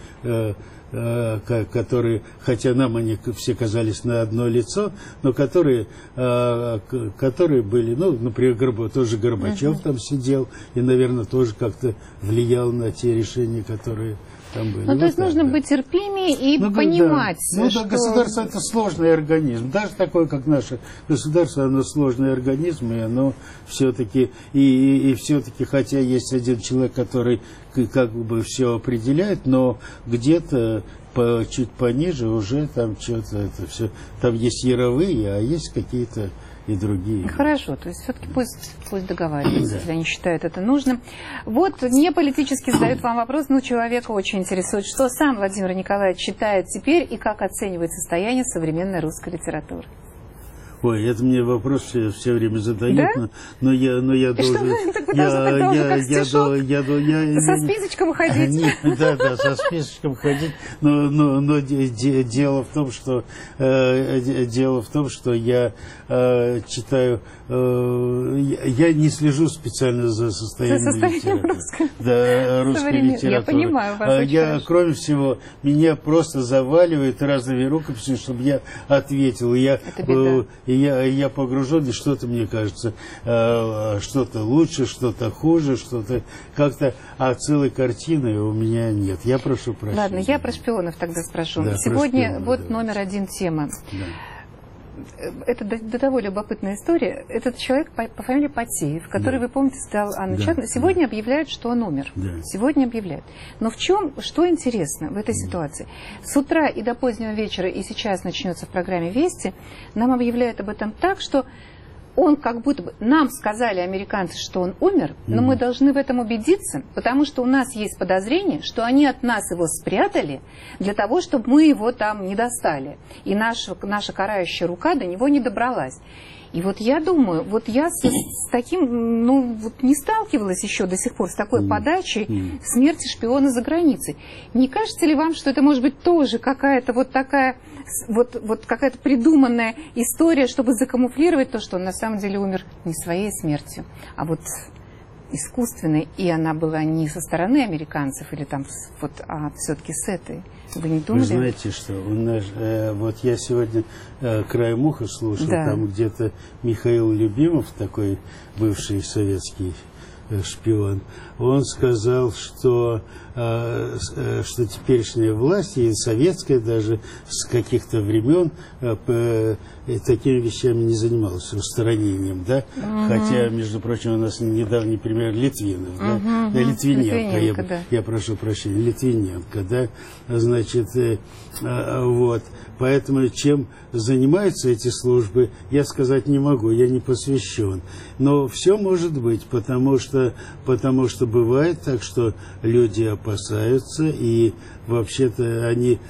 хотя нам они все казались на одно лицо, но которые были, например, тоже Горбачев там сидел и, наверное, тоже как-то влиял на те решения, которые там были. То есть нужно быть терпимее и понимать, что... государство – это сложный организм. Даже такое, как наше государство, оно сложный организм, и оно все-таки, и все-таки, хотя есть один человек, который как бы все определяет, но где-то чуть пониже уже там что-то это все, там есть яровые, а есть какие-то и другие. Хорошо, то есть все-таки пусть договариваются, если они считают это нужным. Вот не политически задают вам вопрос, но человека очень интересует, что сам Владимир Николаевич читает теперь и как оценивает состояние современной русской литературы. Ой, это мне вопрос все время задают, да? но я должен... Со списочком ходить? Да, со списочком ходить, но дело в том, что я читаю... Я не слежу специально за состоянием русской литературы. Я понимаю вас. Кроме всего, меня просто заваливает разными рукописями, чтобы я ответил. Я погружен, и что-то, мне кажется, что-то лучше, что-то хуже, что-то как-то... А целой картины у меня нет. Я прошу прощения. Ладно, я про шпионов тогда спрошу. Да, сегодня вот номер один тема. Да. Это до того любопытная история. Этот человек по фамилии Потеев, который, вы помните, стал Анной Чатной, сегодня объявляют, что он умер. Да. Сегодня объявляют. Но что интересно в этой ситуации? С утра и до позднего вечера, и сейчас начнется в программе «Вести», нам объявляют об этом так, что он как будто бы... Нам сказали американцы, что он умер, но мы должны в этом убедиться, потому что у нас есть подозрение, что они от нас его спрятали для того, чтобы мы его там не достали. И наша карающая рука до него не добралась. И вот я думаю, вот я с таким, не сталкивалась еще до сих пор с такой подачей смерти шпиона за границей. Не кажется ли вам, что это может быть тоже какая-то вот такая, вот какая-то придуманная история, чтобы закамуфлировать то, что он на самом деле умер не своей смертью, а вот искусственной, и она была не со стороны американцев или там а все-таки с этой. Вы не думали? Вы знаете, что у нас, вот я сегодня краем уха слушал, там где-то Михаил Любимов, такой бывший советский шпион, он сказал, что теперешняя власть, и советская даже с каких-то времен, такими вещами не занималась, устранением, да? Хотя, между прочим, у нас недавний пример Литвинов, Литвиненко, я прошу прощения, Литвиненко, да? Значит, вот. Поэтому чем занимаются эти службы, я сказать не могу, я не посвящен. Но все может быть, потому что бывает так, что люди опасаются, и вообще-то они...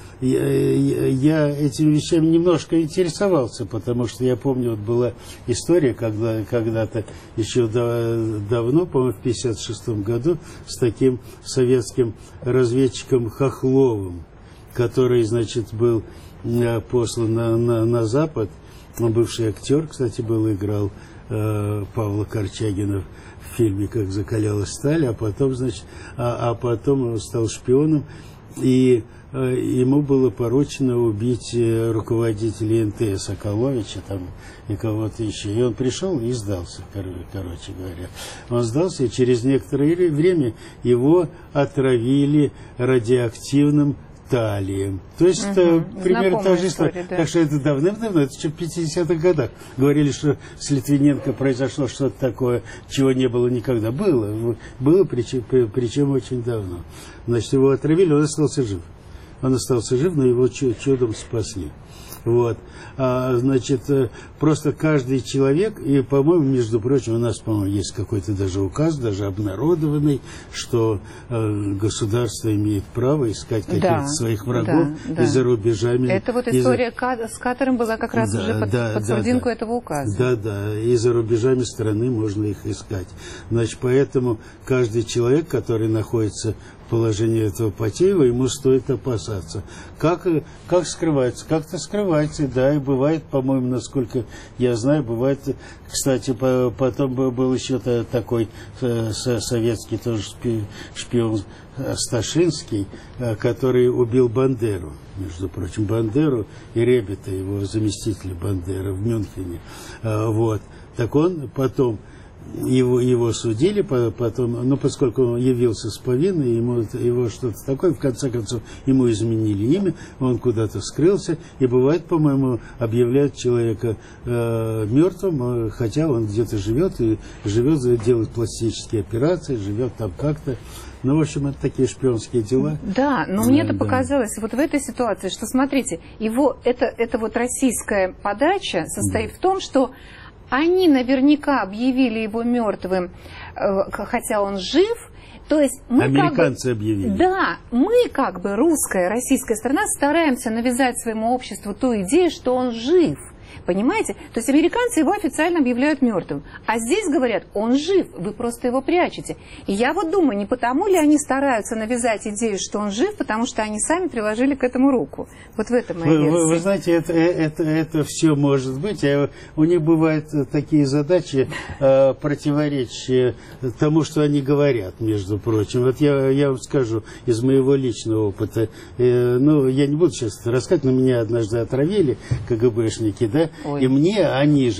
Я этими вещами немножко интересовался, потому что я помню, вот была история, когда-то еще давно, по-моему, в 1956 году, с таким советским разведчиком Хохловым, который, значит, был послан на Запад. Он бывший актер, кстати, играл Павла Корчагина в фильме «Как закалялась сталь», а потом, значит, потом он стал шпионом, и ему было поручено убить руководителя НТ Соколовича там, и кого-то еще. И он пришел и сдался, короче говоря. Он сдался, и через некоторое время его отравили радиоактивным талием. То есть это примерно та же история. Да. Так что это давным-давно, это еще в 50-х годах. Говорили, что с Литвиненко произошло что-то такое, чего не было никогда. Было, причем очень давно. Значит, его отравили, он остался жив. Он остался жив, но его чудом спасли. Вот. Значит, просто каждый человек, и, по-моему, между прочим, у нас, по-моему, есть какой-то даже указ, даже обнародованный, что государство имеет право искать каких-то своих врагов и за рубежами. Это вот история с Катаром была как раз уже под сурдинку этого указа. Да, и за рубежами страны можно их искать. Значит, поэтому каждый человек, который находится в положении этого Потеева, ему стоит опасаться. Как скрывается? Как-то скрывается, да, и бывает, по-моему, насколько я знаю, бывает, кстати, потом был еще такой советский тоже шпион Сташинский, который убил Бандеру, между прочим, Бандеру и Ребета, его заместителя Бандеры в Мюнхене. Вот. Так он потом... Его судили потом, но поскольку он явился с повинной, его что-то такое, в конце концов, ему изменили имя, он куда-то скрылся, и бывает, по-моему, объявляют человека мертвым, хотя он где-то живет, делает пластические операции, живет там как-то. Ну, в общем, это такие шпионские дела. Да, но мне-то показалось вот в этой ситуации, что, смотрите, эта вот российская подача состоит в том, что они наверняка объявили его мертвым, хотя он жив. То есть мы американцы объявили. Да, мы как бы русская, российская страна стараемся навязать своему обществу ту идею, что он жив. Понимаете? То есть американцы его официально объявляют мертвым. А здесь говорят, он жив, вы просто его прячете. И я вот думаю, не потому ли они стараются навязать идею, что он жив, потому что они сами приложили к этому руку. Вот в этом моя версия. Вы знаете, это все может быть. У них бывают такие задачи, противоречия тому, что они говорят, между прочим. Вот я вам скажу из моего личного опыта. Ну, я не буду сейчас рассказывать, но меня однажды отравили КГБшники, да? Ой. И мне они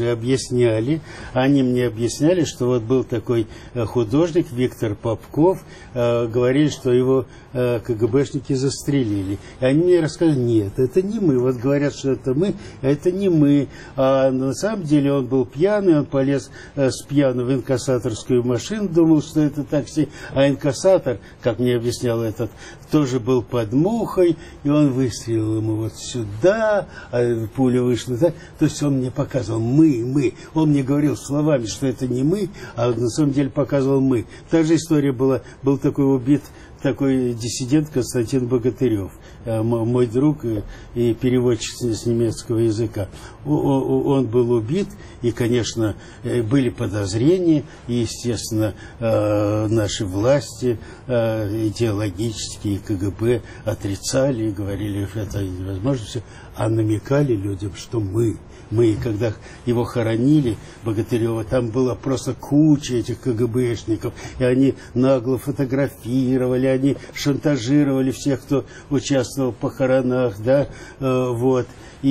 мне объясняли, что вот был такой художник Виктор Попков, говорили, что его КГБшники застрелили. И они мне рассказали, нет, это не мы. Вот говорят, что это мы, а это не мы. А на самом деле он был пьяный, он полез с пьяным в инкассаторскую машину, думал, что это такси. А инкассатор, как мне объяснял этот, тоже был под мухой, и он выстрелил ему вот сюда, а пуля вышла, да? То есть он мне показывал мы. Он мне говорил словами, что это не мы, а на самом деле показывал мы. Та же история была, был такой убит, такой диссидент Константин Богатырев, мой друг и переводчик с немецкого языка. Он был убит, и, конечно, были подозрения, и, естественно, наши власти идеологические, КГБ отрицали и говорили, что это невозможно все, а намекали людям, что мы, когда его хоронили, Богатырева, там была просто куча этих КГБшников, и они нагло фотографировали, они шантажировали всех, кто участвовал в похоронах, да, вот.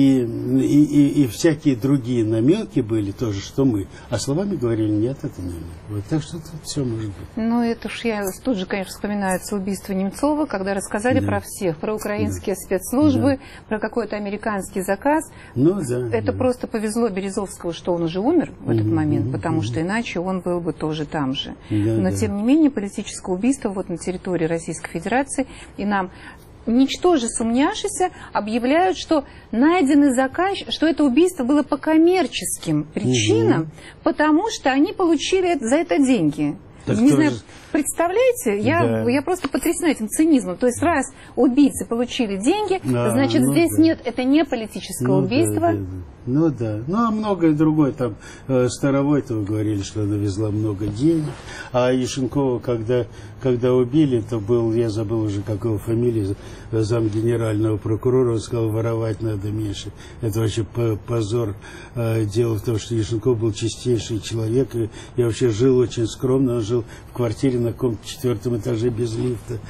И всякие другие намеки были тоже, что мы. А словами говорили, нет, это не мы. Вот, так что тут все может быть. Ну, это ж я тут же, конечно, вспоминается убийство Немцова, когда рассказали про всех, про украинские спецслужбы, про какой-то американский заказ. Ну, да. Это просто повезло Березовскому, что он уже умер в этот момент, потому что иначе он был бы тоже там же. Но, тем не менее, политическое убийство вот на территории Российской Федерации, и нам... ничтоже сумняшися, объявляют, что найденный заказчик, что это убийство было по коммерческим причинам, потому что они получили за это деньги. Так не знаю, представляете, я просто потрясена этим цинизмом. То есть, раз убийцы получили деньги, значит, здесь нет, это не политическое убийство. Ну да. Ну а многое другое. Там Старовойтова говорили, что она везла много денег. А Яшенкова, когда убили, то был, я забыл уже, какого фамилии, зам генерального прокурора, он сказал, воровать надо меньше. Это вообще позор. Дело в том, что Яшенков был чистейший человек и вообще жил очень скромно. Он жил в квартире на каком-то 4-м этаже без лифта.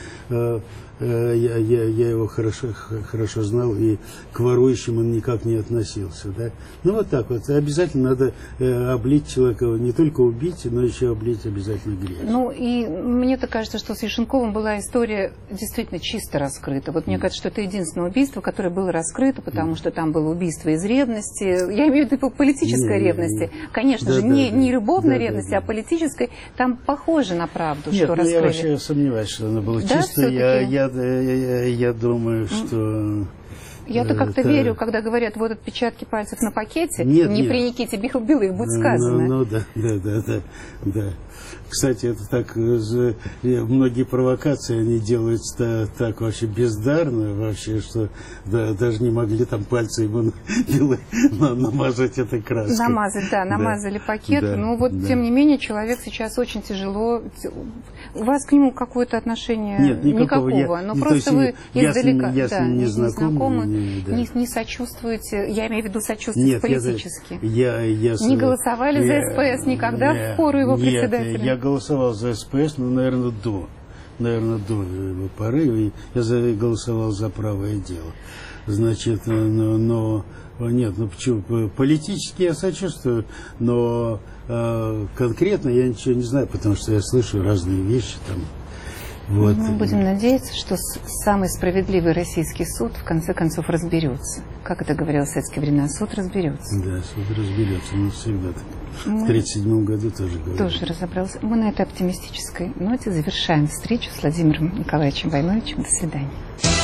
Я его хорошо знал, и к ворующим он никак не относился. Да? Ну вот так вот. Обязательно надо облить человека, не только убить, но еще облить обязательно грязь. Ну и мне-то кажется, что с Яшенковым была история действительно чисто раскрыта. Вот мне кажется, что это единственное убийство, которое было раскрыто, потому что там было убийство из ревности. Я имею в виду политической ревности. Конечно же, не любовной ревности, а политической. Там похоже на правду, что раскрыли. Я вообще сомневаюсь, что оно было чисто. Я думаю, что... Я-то как-то верю, когда говорят, вот отпечатки пальцев на пакете, при Никите Белых будет сказано. Ну да. Кстати, это так, многие провокации они делают так вообще бездарно, вообще, что даже не могли там пальцы ему намазать этой краской. Намазали пакет. Но вот, тем не менее, человек сейчас очень тяжело... У вас к нему какое-то отношение? Нет, никакого. Но просто вы издалека не знакомы, не сочувствуете, я имею в виду сочувствовать политически. Не голосовали за СПС никогда в пору его председателя? Я голосовал за СПС, наверное, до его поры. Я голосовал за правое дело. Значит, нет, почему? Политически я сочувствую, но конкретно я ничего не знаю, потому что я слышу разные вещи там. Вот. Мы будем надеяться, что самый справедливый российский суд в конце концов разберется. Как это говорил в советские времена, суд разберется. Да, суд разберется, но всегда так. В 1937 году тоже говорили. Тоже разобрался. Мы на этой оптимистической ноте завершаем встречу с Владимиром Николаевичем Войновичем. До свидания.